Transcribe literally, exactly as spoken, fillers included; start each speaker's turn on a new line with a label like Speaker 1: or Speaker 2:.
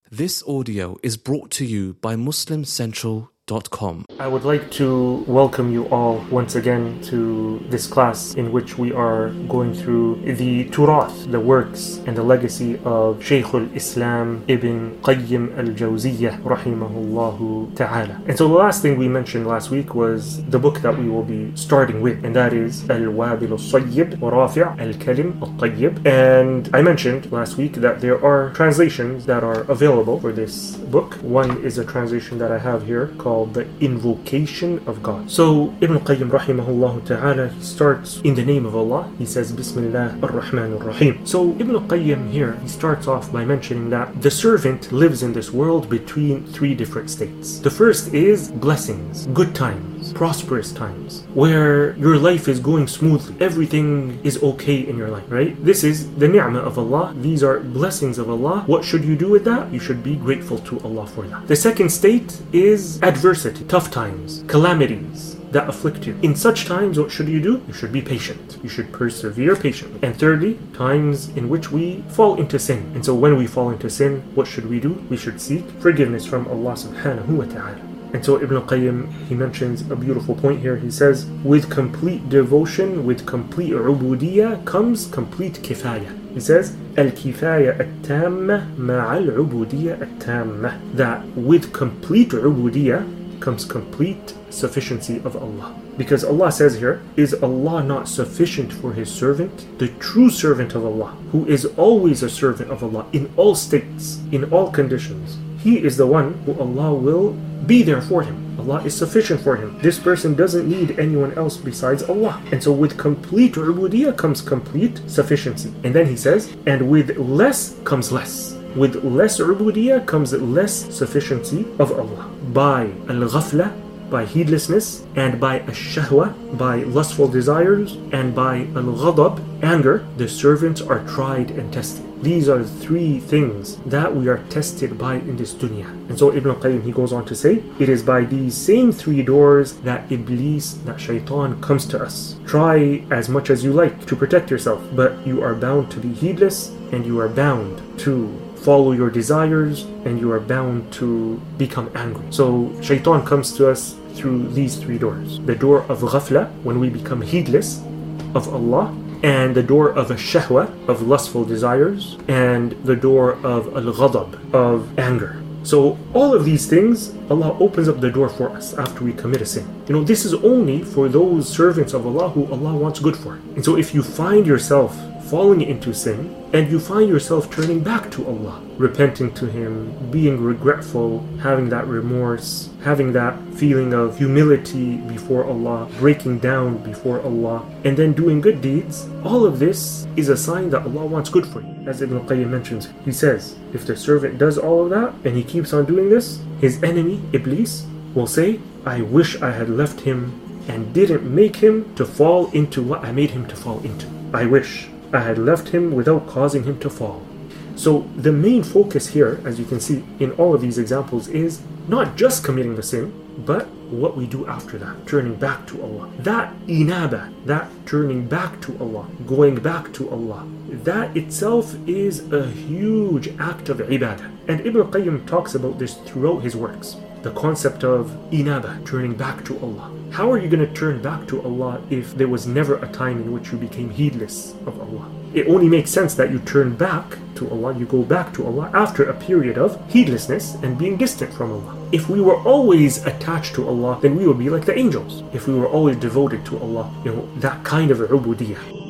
Speaker 1: This audio is brought to you by Muslim Central dot com.
Speaker 2: I would like to welcome you all once again to this class in which we are going through the Turath, the works and the legacy of Shaykh al-Islam Ibn Qayyim al-Jawziyyah rahimahullahu ta'ala. And so the last thing we mentioned last week was the book that we will be starting with, and that is Al-Wabil al-Sayyib wa Rafi' al-Kalim al-Tayyib. And I mentioned last week that there are translations that are available for this book. One is a translation that I have here called The Invocation of God. So Ibn Qayyim rahimahullah ta'ala, he starts in the name of Allah. He says Bismillah ar-Rahman ar-Rahim. So Ibn Qayyim here, he starts off by mentioning that the servant lives in this world between three different states. The first is blessings, good times, prosperous times, where your life is going smoothly, everything is okay in your life, right? This is the ni'mah of Allah. These are blessings of Allah. What should you do with that? You should be grateful to Allah for that. The second state is adversity, tough times, calamities that afflict you. In such times, what should you do? You should be patient. You should persevere patiently. And thirdly, times in which we fall into sin. And so when we fall into sin, what should we do? We should seek forgiveness from Allah subhanahu wa ta'ala. And so Ibn Qayyim, he mentions a beautiful point here. He says, with complete devotion, with complete ubudiyya comes complete kifaya. He says, Al-kifaya at-tamma ma'al ubudiyya at-tamma. That with complete ubudiyya comes complete sufficiency of Allah. Because Allah says here, is Allah not sufficient for His servant? The true servant of Allah, who is always a servant of Allah in all states, in all conditions. He is the one who Allah will be there for him. Allah is sufficient for him. This person doesn't need anyone else besides Allah. And so with complete ubudiyya comes complete sufficiency. And then he says, and with less comes less. With less ubudiyya comes less sufficiency of Allah. By al-ghafla, by heedlessness, and by ash-shahwa, by lustful desires, and by al-ghadab, anger, the servants are tried and tested. These are three things that we are tested by in this dunya. And so Ibn Qayyim, he goes on to say, it is by these same three doors that Iblis, that shaitan comes to us. Try as much as you like to protect yourself, but you are bound to be heedless, and you are bound to follow your desires, and you are bound to become angry. So shaitan comes to us through these three doors. The door of ghafla, when we become heedless of Allah, and the door of ash-shahwa, of lustful desires, and the door of al-ghadab, of anger. So all of these things, Allah opens up the door for us after we commit a sin. You know, this is only for those servants of Allah who Allah wants good for. And so if you find yourself falling into sin, and you find yourself turning back to Allah, repenting to Him, being regretful, having that remorse, having that feeling of humility before Allah, breaking down before Allah, and then doing good deeds, all of this is a sign that Allah wants good for you. As Ibn Qayyim mentions, he says, if the servant does all of that, and he keeps on doing this, his enemy, Iblis, will say, I wish I had left him and didn't make him to fall into what I made him to fall into. I wish I had left him without causing him to fall. So the main focus here, as you can see in all of these examples, is not just committing the sin, but what we do after that, turning back to Allah. That inaba, that turning back to Allah, going back to Allah, that itself is a huge act of ibadah. And Ibn Qayyim talks about this throughout his works. The concept of inaba, turning back to Allah. How are you going to turn back to Allah if there was never a time in which you became heedless of Allah? It only makes sense that you turn back to Allah, you go back to Allah after a period of heedlessness and being distant from Allah. If we were always attached to Allah, then we would be like the angels. If we were always devoted to Allah, you know, that kind of ubudiyah.